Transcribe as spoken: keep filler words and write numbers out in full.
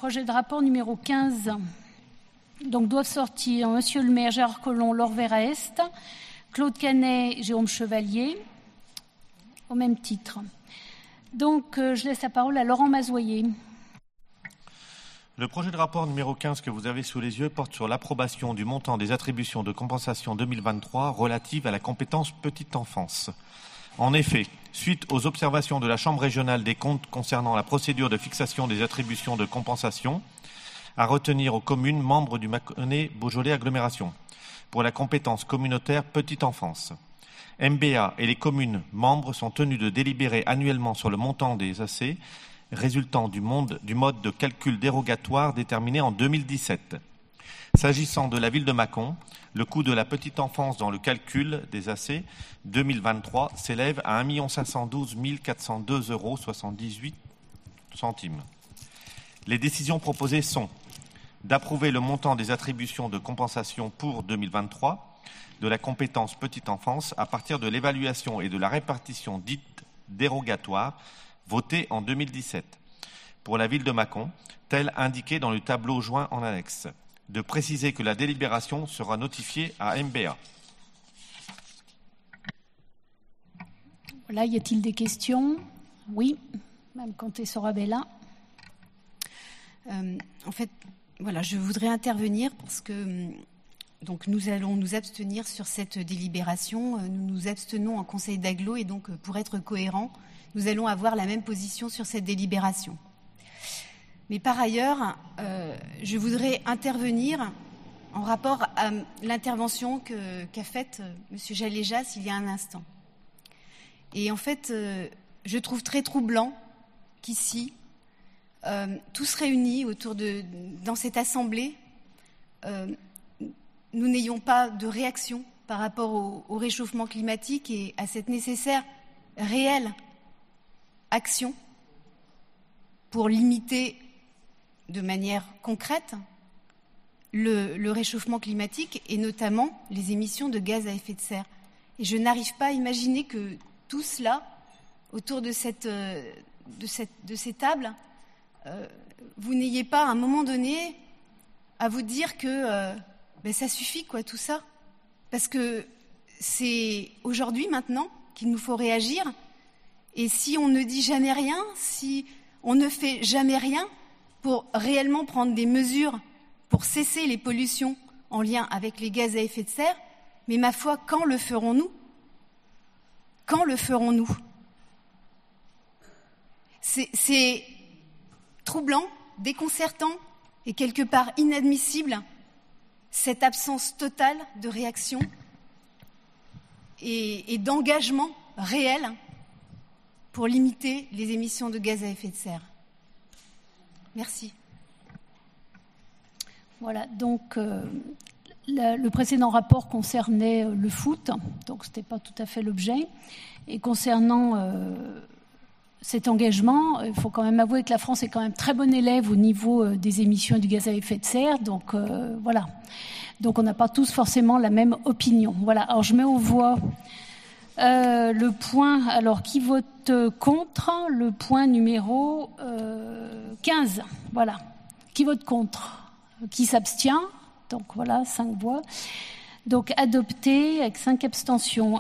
projet de rapport numéro quinze. Donc doivent sortir Monsieur le maire Gérard Collomb, Laure Verhaest, Claude Canet, Jérôme Chevalier, au même titre. Donc euh, je laisse la parole à Laurent Mazoyer. Le projet de rapport numéro quinze que vous avez sous les yeux porte sur l'approbation du montant des attributions de compensation deux mille vingt-trois relatives à la compétence petite enfance. En effet, suite aux observations de la Chambre régionale des comptes concernant la procédure de fixation des attributions de compensation, à retenir aux communes membres du Mâconnais-Beaujolais Agglomération pour la compétence communautaire petite enfance. M B A et les communes membres sont tenus de délibérer annuellement sur le montant des A C résultant du, monde, du mode de calcul dérogatoire déterminé en deux mille dix-sept. S'agissant de la ville de Mâcon, le coût de la petite enfance dans le calcul des A C deux mille vingt-trois s'élève à un million cinq cent douze mille quatre cent deux euros soixante-dix-huit centimes. Les décisions proposées sont d'approuver le montant des attributions de compensation pour deux mille vingt-trois de la compétence petite enfance à partir de l'évaluation et de la répartition dite dérogatoire votée en deux mille dix-sept pour la ville de Mâcon, tel indiqué dans le tableau joint en annexe. De préciser que la délibération sera notifiée à M B A. Voilà, y a-t-il des questions? Oui, Mme Comté-Sorabella. Euh, en fait, voilà, je voudrais intervenir parce que donc nous allons nous abstenir sur cette délibération. Nous nous abstenons en Conseil d'agglo et donc pour être cohérents, nous allons avoir la même position sur cette délibération. Mais par ailleurs, euh, je voudrais intervenir en rapport à l'intervention que, qu'a faite M. Jallejas il y a un instant. Et en fait, euh, je trouve très troublant qu'ici, euh, tous réunis autour de, dans cette assemblée, euh, nous n'ayons pas de réaction par rapport au, au réchauffement climatique et à cette nécessaire réelle action pour limiter de manière concrète le, le réchauffement climatique et notamment les émissions de gaz à effet de serre. Et je n'arrive pas à imaginer que tout cela, autour de, cette, de, cette, de ces tables, euh, vous n'ayez pas à un moment donné à vous dire que euh, ben ça suffit, quoi, tout ça. Parce que c'est aujourd'hui, maintenant, qu'il nous faut réagir. Et si on ne dit jamais rien, si on ne fait jamais rien, pour réellement prendre des mesures pour cesser les pollutions en lien avec les gaz à effet de serre, mais ma foi, quand le ferons-nous ? Quand le ferons-nous ? c'est, c'est troublant, déconcertant et quelque part inadmissible, cette absence totale de réaction et, et d'engagement réel pour limiter les émissions de gaz à effet de serre. Merci. Voilà, donc euh, la, le précédent rapport concernait euh, le foot, donc ce n'était pas tout à fait l'objet. Et concernant euh, cet engagement, il faut quand même avouer que la France est quand même très bonne élève au niveau euh, des émissions du gaz à effet de serre. Donc euh, voilà, donc on n'a pas tous forcément la même opinion. Voilà, alors je mets aux voix euh, le point, alors qui vote contre le point numéro euh, quinze, voilà. Qui vote contre ? Qui s'abstient ? Donc voilà, cinq voix. Donc adopté avec cinq abstentions.